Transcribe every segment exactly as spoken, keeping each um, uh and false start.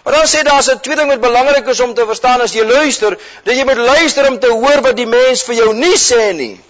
Maar dan sê daar is 'n tweede ding wat belangrik is om te verstaan as jy luister, dat jy moet luister om te hoor wat die mens vir jou nie sê nie.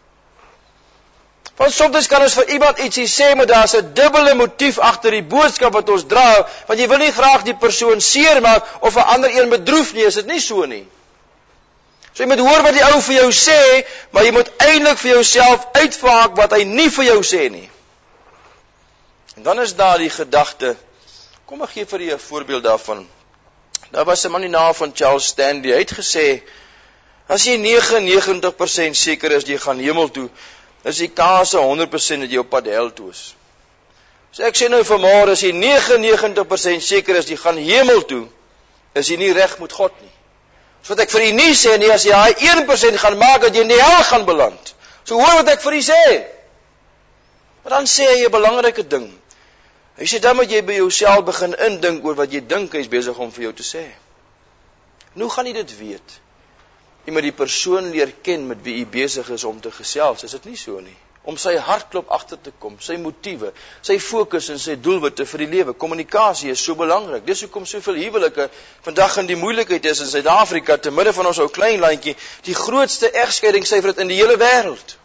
Want soms kan ons vir iemand ietsie sê, maar daar's 'n dubbele motief agter die boodskap wat ons dra, want jy wil nie graag die persoon seermaak of 'n ander een bedroef nie, is dit nie so nie. So jy moet hoor wat die ou vir jou sê, maar jy moet eintlik vir jouself uitvaak wat hy nie vir jou sê nie. En dan is daar die gedagte, kom ek gee vir julle 'n voorbeeld daarvan. Daar was 'n man die naam van Charles Stanley, hy het gesê, as jy negenennegentig persent seker is jy gaan hemel toe, is die kans honderd persent dat jy op pad hel toe is. So ek sê nou vanmôre, as jy negenennegentig persent seker is jy gaan hemel toe, is jy nie reg met God nie. So wat ek vir u nie sê nie, as jy daai een persent gaan maak dat jy in die hel gaan beland. So hoor wat ek vir u sê. Maar dan sê hy 'n belangrike ding. Hy sê dan moet jy by jouself begin indink oor wat jy dink hy is besig om vir jou te sê. En hoe gaan jy dit weet? Jy moet die persoon leer ken met wie jy besig is om te gesels, is dit nie so nie? Om sy hartklop agter te kom, sy motiewe, sy fokus en sy doelwitte vir die lewe. Kommunikasie is so belangrik. Dis hoekom soveel huwelike vandag in die moeilikheid is in Suid-Afrika, te midde van ons ou klein landjie, die grootste egskeidingssyfer in die hele wêreld.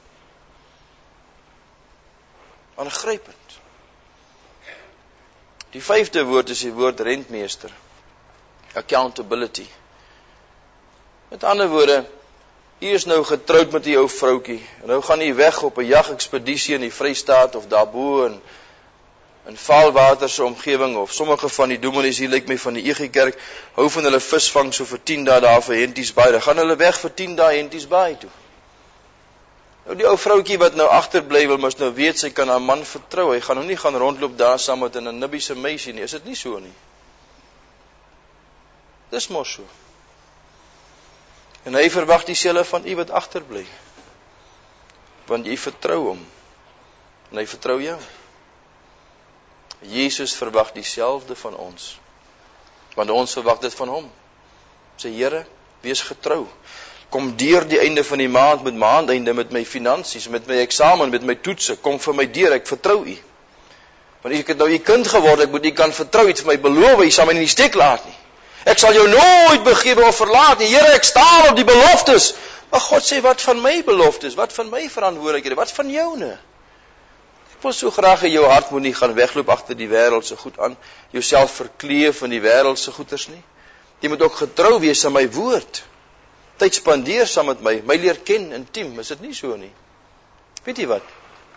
Aangrypend. Die vyfde woord is die woord rentmeester. Accountability. Met ander woorde, u is nou getroud met die ou vroutjie, en nou gaan u weg op 'n jagekspedisie in die Vrystaat, of daarbo in, in Vaalwater se omgewing, of sommige van die dominees hier, lyk my van die E G Kerk, hou van hulle visvang so vir tien dae daar vir Henties Baai, dan gaan hulle weg vir tien dae Henties Baai toe. Nou die ou vroutjie wat nou agterbly wil, mos nou weet, sy kan haar man vertrou, hy gaan nou nie gaan rondloop daar saam met 'n Namibiese meisie nie, is dit nie so nie? Dis mos so. En hy verwag dieselfde van u wat agterbly. Want jy vertrou hom. En hy vertrou jou. Jesus verwag dieselfde van ons. Want ons verwag dit van hom. Sê Here, wees getrou. Kom deur die einde van die maand met maandeinde met my finansies, met my eksamen, met my toetse. Kom vir my deur, ek vertrou u. Want ek het nou u kind geword, ek moet u kan vertrou, iets vir my beloof, u sal my nie in die steek laat nie. Ek sal jou nooit begewe of verlaat nie. Here, ek staan op die beloftes. Maar God sê, wat van my beloftes? Wat van my verantwoordelikhede? Wat van joune? Ek wil so graag in jou hart moet nie gaan wegloop agter die wêreld se goed aan, jouself verkleef in die wêreld se goeders nie. Jy moet ook getrou wees aan my woord. Tyd spandeer saam met my, my leer ken intiem, is dit nie so nie? Weet jy wat?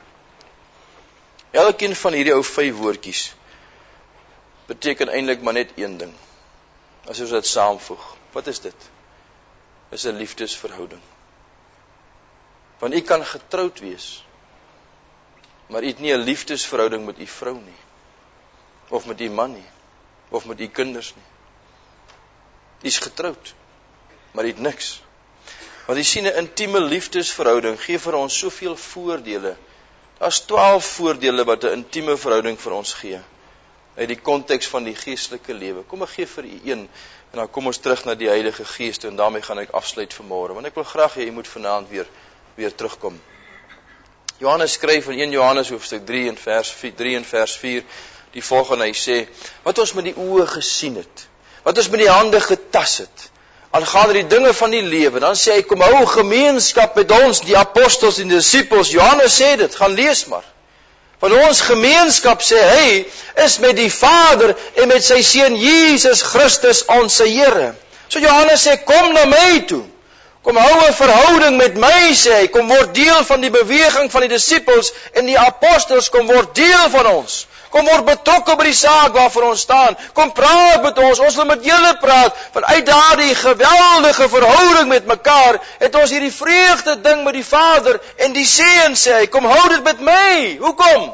Elkeen van hierdie ou vyf woordjies beteken eintlik maar net een ding. As ons dit saamvoeg, wat is dit? Is 'n liefdesverhouding. Want u kan getroud wees, maar u het nie 'n liefdesverhouding met u vrou nie, of met u man nie, of met u kinders nie. U is getroud, maar u het niks. Want u sien, 'n intieme liefdesverhouding gee vir ons soveel voordele. Daar's twaalf voordele wat 'n intieme verhouding vir ons gee. Uit die konteks van die geestelike lewe. Kom ek gee vir u een, en dan kom ons terug na die Heilige Gees, en daarmee gaan ek afsluit vanmôre, want ek wil graag hê u moet vanaand weer, weer terugkom. Johannes skryf in een Johannes hoofstuk drie en vers drie en vers vier, die volgende, hy sê, wat ons met die oë gesien het, wat ons met die hande getas het, aangaande die dinge van die lewe, dan sê hy, kom hou gemeenskap met ons, die apostels en die disciples. Johannes sê dit, gaan lees maar. Want ons gemeenskap, sê hy, is met die Vader en met sy Seun Jesus Christus, ons Here. So Johannes sê, kom na my toe. Kom hou 'n verhouding met my, sê hy. Kom word deel van die beweging van die disciples en die apostels, kom word deel van ons. Kom word betrokke by die saak waarvoor ons staan. Kom praat met ons, ons wil met julle praat. Vanuit daardie geweldige verhouding met mekaar, het ons hierdie vreugde ding met die Vader en die Seun, sê hy, kom hou dit met my. Hoekom?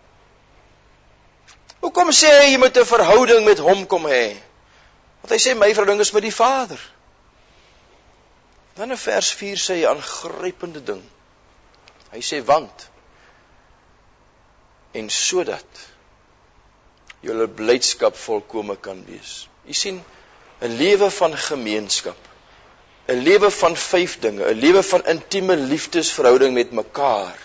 Hoekom sê hy, jy moet 'n verhouding met hom kom hê? Want hy sê, my verhouding is met die Vader. Dan in vers vier sê hy 'n aangrypende ding. Hy sê, want, en sodat, julle blydskap volkome kan wees. Jy sien, 'n lewe van gemeenskap, 'n lewe van vyf dinge, 'n lewe van intieme liefdesverhouding met mekaar,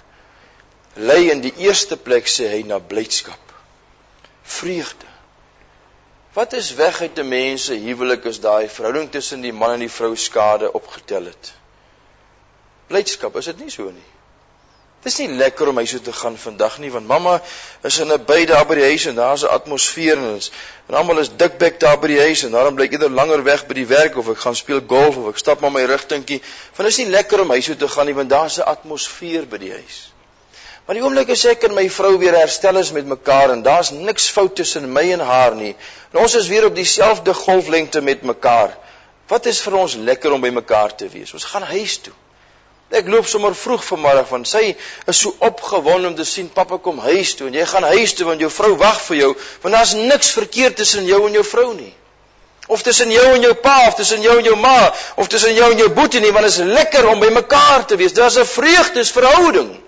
lei in die eerste plek, sê hy, na blydskap, vreugde. Wat is weg uit 'n mens se huwelik as daai verhouding tussen die man en die vrou skade opgetel het? Blydskap, is dit nie so nie? Het is nie lekker om huis toe te gaan vandag nie, want mamma is in 'n by daar by die huis en daar is 'n atmosfeer en, is, en almal is dikbek daar by die huis en daarom bly ek eerder langer weg by die werk of ek gaan speel golf of ek stap maar my rigtingkie. Want dit is nie lekker om huis toe te gaan nie, want daar is 'n atmosfeer by die huis. Maar die oomblik as ek en my vrou weer herstel is met mekaar en daar's niks fout tussen my en haar nie, en ons is weer op dieselfde golflengte met mekaar, wat is vir ons lekker om by mekaar te wees? Ons gaan huis toe. Ek loop sommer vroeg vanmiddag, want sy is so opgewonde om te sien, papa kom huis toe, en jy gaan huis toe, want jou vrou wag vir jou, want daar's niks verkeerd tussen jou en jou vrou nie. Of tussen jou en jou pa, of tussen jou en jou ma, of tussen jou en jou boetie nie, want het is lekker om by mekaar te wees. Daar's 'n vreugdesverhouding.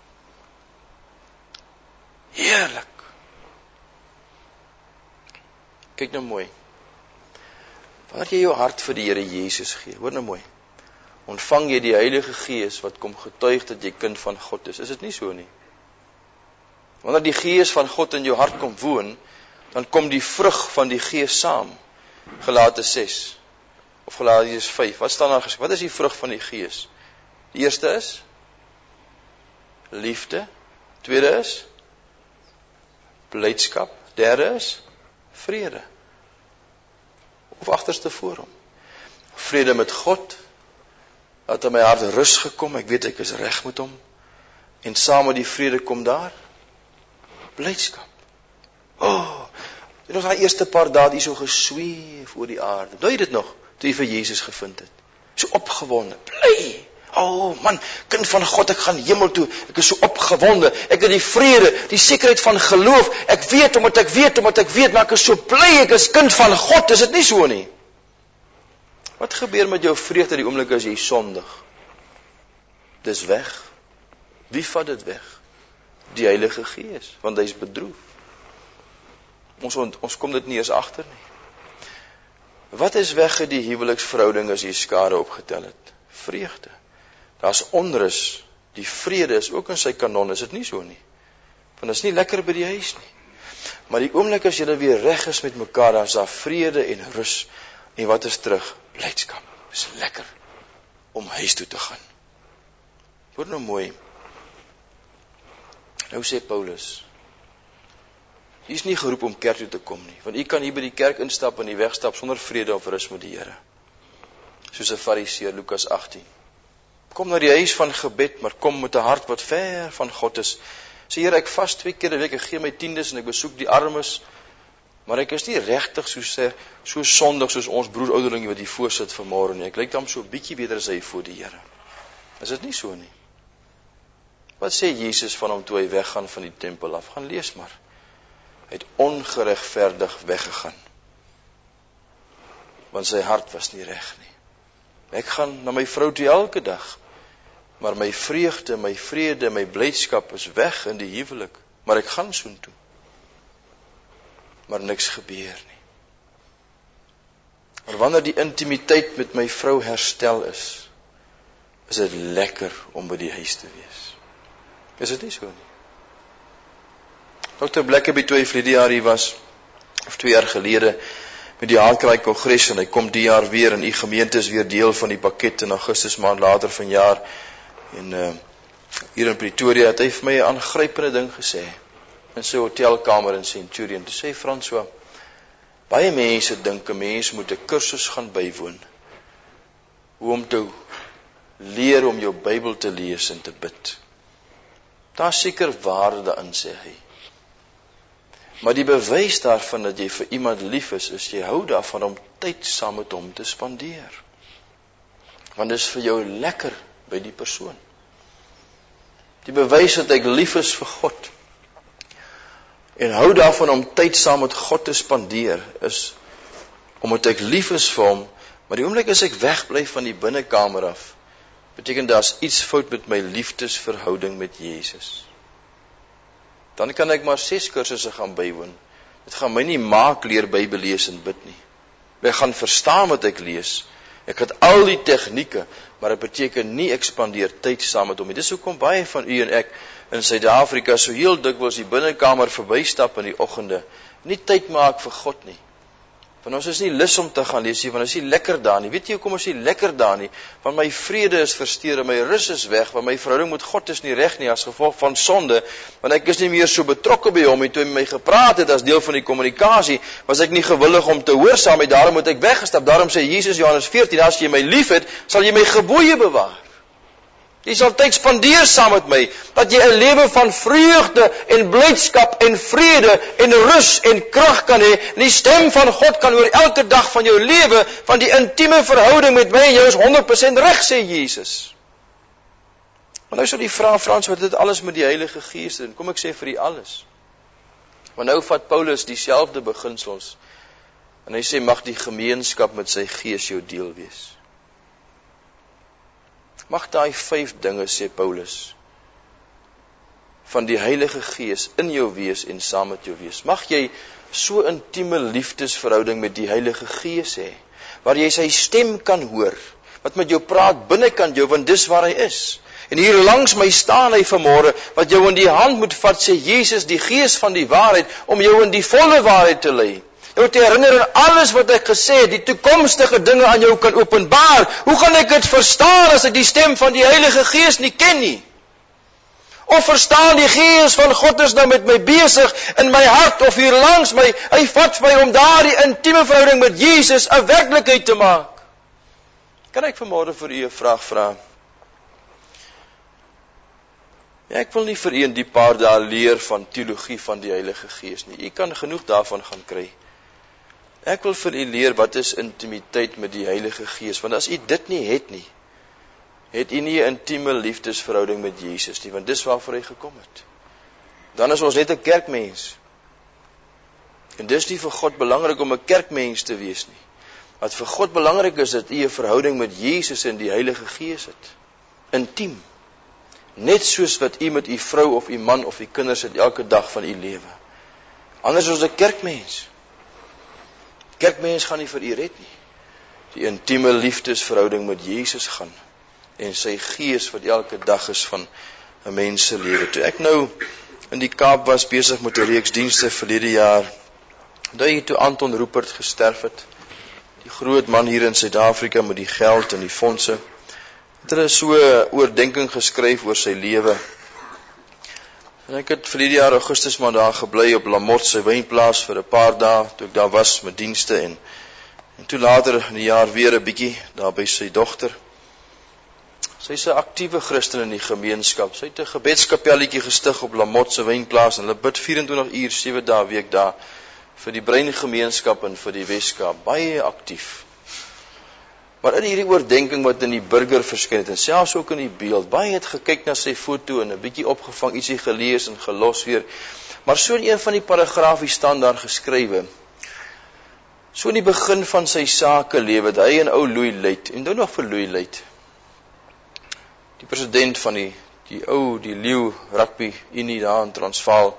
Heerlik. Kyk nou mooi. Wanneer jy jou hart vir die Here Jesus gee, hoor nou mooi, ontvang jy die Heilige Gees wat kom getuig dat jy kind van God is. Is dit nie so nie? Wanneer die Gees van God in jou hart kom woon, dan kom die vrug van die Gees saam. Galate ses of Galate vyf. Wat staan daar geskryf? Wat is die vrug van die Gees? Die eerste is liefde, tweede is blydskap, derde is vrede. Of agterste voor hom. Vrede met God, dat in my hart rus gekom, ek weet ek is reg met hom, en saam met die vrede kom daar blydskap. Oh, en ons daai eerste paar dae hier so gesweef oor die aarde. Onthou jy dit nog, toe jy vir Jesus gevind het? So opgewonde, bly. Oh man, kind van God, ek gaan hemel toe, ek is so opgewonde, ek het die vrede, die sekerheid van geloof, ek weet omdat ek weet, omdat ek weet, maar ek is so bly, ek is kind van God, is dit nie so nie? Wat gebeur met jou vreugde die oomblik as jy sondig? Dis weg. Wie vat dit weg? Die Heilige Gees, want hy is bedroef. Ons, ons kom dit nie eens agter nie. Wat is weg uit die huweliksverhouding as jy skade opgetel het? Vreugde. Daar's onrus, die vrede is ook in sy kanon, is dit nie so nie? Want dit is nie lekker by die huis nie. Maar die oomblik as jy weer reg is met mekaar, dan is daar vrede en rus, en wat is terug? Blydskap. Dit is lekker om huis toe te gaan. Hoor nou mooi. Nou sê Paulus, jy is nie geroep om kerk toe te kom nie, want jy kan hier by die kerk instap en die wegstap sonder vrede of rus met die Here. Soos 'n Fariseer, Lukas agttien. Kom na die huis van gebed, maar kom met 'n hart wat ver van God is. Sê Here, ek vas twee keer 'n week, ek gee my tiendes en ek besoek die armes, maar ek is nie regtig so sê, so sondig soos ons broer ouderlingie wat hier voor sit vanmôre nie. Ek lyk dan so 'n bietjie beter as hy voor die Here. Is dit nie so nie? Wat sê Jesus van hom toe hy weggaan van die tempel af? Gaan lees maar. Hy het ongeregverdig weggegaan. Want sy hart was nie reg nie. Ek gaan na my vrou toe elke dag, maar my vreugde, my vrede, my blydskap is weg in die huwelik, maar ek gaan soontoe. Maar niks gebeur nie. Maar wanneer die intimiteit met my vrou herstel is, is dit lekker om by die huis te wees. Is dit nie so nie? dokter Blackaby toe hy verlede jaar hier was, of twee jaar gelede, met die Haatkraai Kongres, en hy kom die jaar weer, en die gemeente is weer deel van die pakket in Augustus maand later van jaar, en uh, hier in Pretoria het hy vir my 'n aangrypende ding gesê, in sy hotelkamer in Centurion, toe sê François, baie mense dink 'n mens moet 'n kursus gaan bywoon, hoe om te leer om jou Bybel te lees en te bid. Daar seker waarde daarin, sê hy. Maar die bewys daarvan dat jy vir iemand lief is, is jy hou daarvan om tyd saam met hom te spandeer. Want dit is vir jou lekker by die persoon. Die bewys dat ek lief is vir God, en hou daarvan om tyd saam met God te spandeer, is omdat ek lief is vir hom, maar die oomblik as ek wegbly van die binnekamer af, beteken daar's iets fout met my liefdesverhouding met Jesus. Dan kan ek maar ses kursusse gaan bywoon. Dit gaan my nie maak leer Bybel lees en bid nie. Ek gaan verstaan wat ek lees. Ek het al die tegnieke, maar dit beteken nie ek spandeer tyd saam met hom nie. Dis hoekom baie van u en ek in Suid-Afrika so heel dikwels die binnekamer verbystap in die oggende, nie tyd maak vir God nie. Want ons is nie lus om te gaan lees nie, want ons is nie lekker daar nie. Weet jy hoekom ons nie lekker daar nie? Want my vrede is versteur en my rus is weg, want my verhouding met God is nie reg nie as gevolg van sonde, want ek is nie meer so betrokke by hom, en toe hy met my gepraat het as deel van die kommunikasie, was ek nie gewillig om te hoorsaam, en daarom moet ek weggestap. Daarom sê Jesus Johannes veertien, as jy my lief het, sal jy my gebooie bewaar. Jy sal tyd spandeer saam met my, dat jy 'n lewe van vreugde en blydskap en vrede en rus en krag kan hê, en die stem van God kan oor elke dag van jou lewe, van die intieme verhouding met my en jou is honderd persent reg, sê Jesus. Maar nou sal die vraag, Frans, wat dit alles met die Heilige Gees doen? Kom ek sê vir die alles. Want nou vat Paulus dieselfde beginsels, en hy sê, mag die gemeenskap met sy Gees jou deel wees. Mag daai vyf dinge, sê Paulus, van die Heilige Gees in jou wees en saam met jou wees. Mag jy so intieme liefdesverhouding met die Heilige Gees hê, waar jy sy stem kan hoor, wat met jou praat binnekant jou, want dis waar hy is. En hier langs my staan hy vanmôre, wat jou in die hand moet vat, sê Jesus, die Gees van die waarheid, om jou in die volle waarheid te lei. Jou te herinner aan alles wat ek gesê het, die toekomstige dinge aan jou kan openbaar. Hoe gaan ek dit verstaan as ek die stem van die Heilige Gees nie ken nie? Of verstaan die Gees van God is nou met my besig in my hart of hier langs my, hy vat my om daardie intieme verhouding met Jesus 'n werklikheid te maak. Kan ek vanmôre vir u 'n vraag vra? Ja, ek wil nie vir u in die paar dae leer van teologie van die Heilige Gees nie. U kan genoeg daarvan gaan kry. Ek wil vir u leer wat is intimiteit met die Heilige Gees, want as u dit nie het nie, het u nie 'n intieme liefdesverhouding met Jesus nie, want dis waarvoor hy gekom het. Dan is ons net 'n kerkmens. En dis nie vir God belangrik om 'n kerkmens te wees nie. Wat vir God belangrik is, dat u 'n verhouding met Jesus en die Heilige Gees het. Intiem. Net soos wat u met u vrou of u man of u kinders het elke dag van u lewe. Anders is ons 'n kerkmens. Kerkmens gaan nie vir u red nie. Die intieme liefdesverhouding met Jesus gaan, en sy Gees wat elke dag is van 'n mens se lewe. Toe ek nou in die Kaap was besig met 'n reeks dienste verlede jaar, toe toe Anton Rupert gesterf het, die groot man hier in Suid-Afrika met die geld en die fondse, het hulle so oordenking geskryf oor sy lewe. En ek het verlede jaar Augustus maand daar gebly op Lamothe se wynplaas vir 'n paar dae, toe ek daar was met dienste, en, en toe later in die jaar weer 'n bietjie daar by sy dogter. Sy is 'n aktiewe Christen in die gemeenskap. Sy het 'n gebedskapelletjie gestig op Lamothe se wynplaas, en hulle bid vyf-en-twintig uur, sewe dae week daar, vir die Breingemeenskap en vir die Weskaap, baie aktief. Maar in hierdie oordenking wat in die burger verskyn het, en selfs ook in die beeld, baie het gekyk na sy foto en 'n bietjie opgevang, ietsie gelees en gelos weer. Maar so in een van die paragraafie staan daar geskrywe, so in die begin van sy sake lewe, hy en ou Louis Luit, en nou nog vir Louis Luit, die president van die, die ou, die Leeu Rugby Unie daar in Transvaal,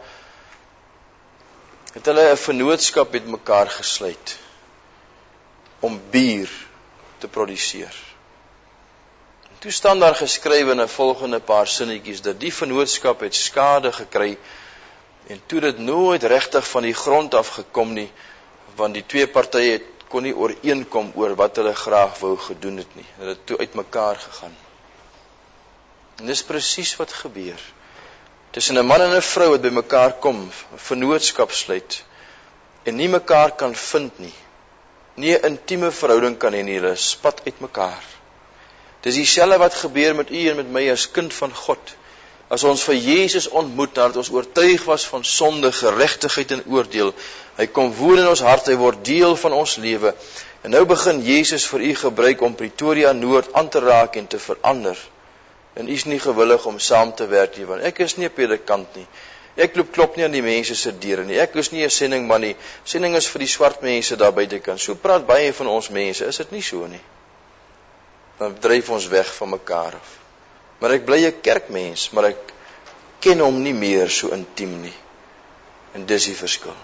het hulle 'n vennootskap met mekaar gesluit, om bier te produseer. En toe staan daar geskrywe in 'n volgende paar sinnetjies, dat die vennootskap het skade gekry, en toe dit nooit regtig van die grond af gekom nie, want die twee partye kon nie ooreenkom oor wat hulle graag wou gedoen het nie. Hulle het toe uit mekaar gegaan. En dis presies wat gebeur. Tussen 'n man en 'n vrou wat by mekaar kom, 'n vennootskap sluit, en nie mekaar kan vind nie, nie 'n intieme verhouding kan hê nie, hulle spat uit mekaar. Dis dieselfde wat gebeur met u en met my as kind van God. As ons vir Jesus ontmoet, nadat ons oortuig was van sonde, geregtigheid en oordeel, hy kom woon in ons hart, hy word deel van ons lewe, en nou begin Jesus vir u gebruik om Pretoria Noord aan te raak en te verander, en u is nie gewillig om saam te werk nie, want ek is nie 'n predikant nie, ek loop klop nie aan die mense se deure nie, ek is nie 'n sendingman nie, sending is vir die swart mense daar buitekant. So praat baie van ons mense, is dit nie so nie? Dan dryf ons weg van mekaar af. Maar ek bly 'n kerkmens, maar ek ken hom nie meer so intiem nie. En dis die verskil.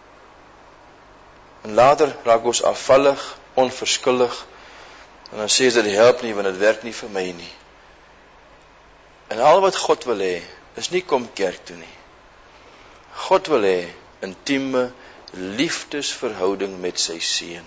En later raak ons afvallig, onverskillig, en dan sê dit help nie, want dit werk nie vir my nie. En al wat God wil hê, is nie kom kerk toe nie. God wil hê intieme liefdesverhouding met sy seun.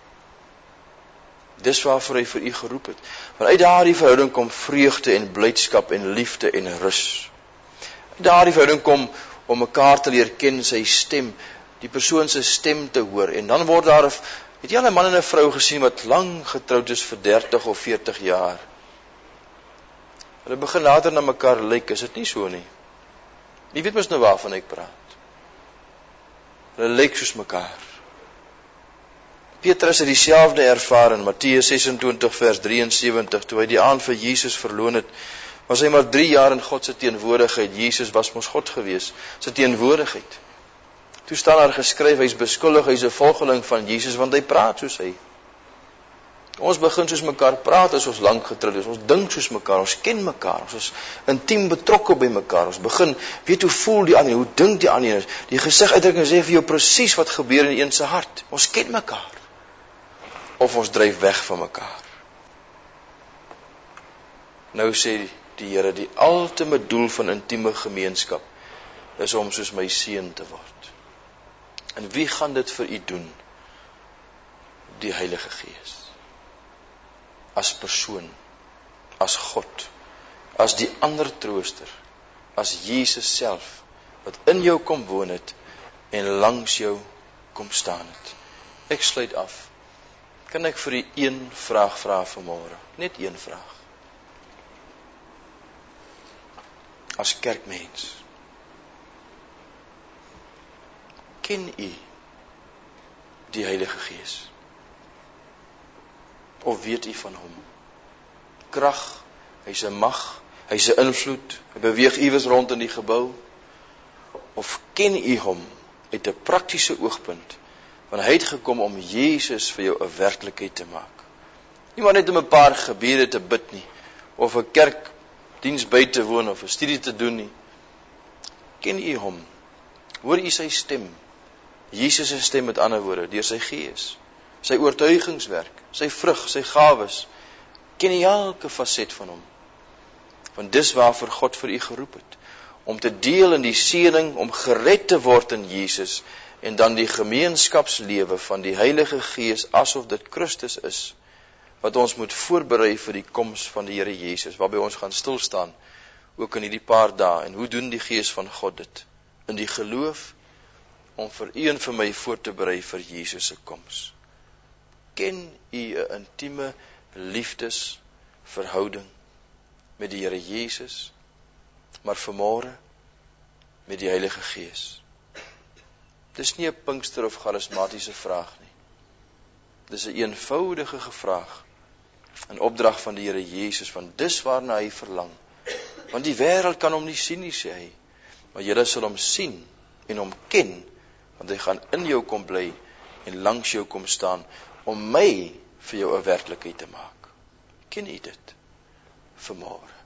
Dis waarvoor hy vir u geroep het. Want uit daardie verhouding kom vreugde en blydskap en liefde en rus. Uit daardie verhouding kom om mekaar te leer ken, sy stem, die persoon se stem te hoor. En dan word daar, het jy al 'n man en 'n vrou gesien wat lang getroud is vir dertig of veertig jaar? Hulle begin later na mekaar lyk, is dit nie so nie? Jy weet mos nou waarvan ek praat. Hulle lyk soos mekaar. Petrus het dieselfde ervaar in Matteus sesentwintig vers drieënsewentig, toe hy die aand vir Jesus verloon het, was hy maar drie jaar in God se teenwoordigheid. Jesus was mos God gewees, sy teenwoordigheid. Toe staan daar geskryf, hy is beskuldig, hy is 'n volgeling van Jesus, want hy praat soos hy. Ons begin soos mekaar praat as ons lank getroud is, ons dink soos mekaar, ons ken mekaar, ons is intiem betrokke by mekaar, ons begin weet hoe voel die ander, hoe dink die ander, die gesigsuitdrukking sê vir jou presies wat gebeur in een se hart, ons ken mekaar, of ons dryf weg van mekaar. Nou sê die Here, die ultieme doel van intieme gemeenskap is om soos my seun te word. En wie gaan dit vir u doen? Die Heilige Gees. As persoon, as God, as die ander trooster, as Jesus self, wat in jou kom woon het, en langs jou kom staan het. Ek sluit af. Kan ek vir u een vraag vra vanmôre? Net een vraag. As kerkmens, ken u die Heilige Gees? Of weet u van hom? Krag, hy is 'n mag, hy is 'n invloed, hy beweeg iewers rond in die gebou. Of ken u hom uit 'n praktiese oogpunt, want hy het gekom om Jesus vir jou 'n werklikheid te maak. Nie maar net om 'n paar gebede te bid nie, of 'n kerkdiens by te woon, of 'n studie te doen nie. Ken u hom? Hoor u sy stem? Jesus se stem met ander woorde, deur sy Gees, sy oortuigingswerk, sy vrug, sy gawes. Ken u elke faset van hom? Want dis waarvoor God vir u geroep het, om te deel in die seëning, om gered te word in Jesus, en dan die gemeenskapslewe van die Heilige Gees, asof dit Christus is, wat ons moet voorberei vir die koms van die Here Jesus, waarby ons gaan stilstaan, ook in hierdie paar dae. En hoe doen die Gees van God dit? In die geloof, om vir u en vir my voor te berei vir Jesus se koms. Ken u 'n intieme liefdesverhouding met die Here Jesus, maar vanmôre met die Heilige Gees? Dis nie 'n Pinkster of charismatiese vraag nie. Dis 'n eenvoudige vraag, 'n opdrag van die Here Jesus, want dis waarna hy verlang. Want die wêreld kan hom nie sien nie, sê hy, maar julle sal hom sien en hom ken, want hy gaan in jou kom bly en langs jou kom staan, om my vir jou 'n werklikheid te maak. Ken u dit vanmôre?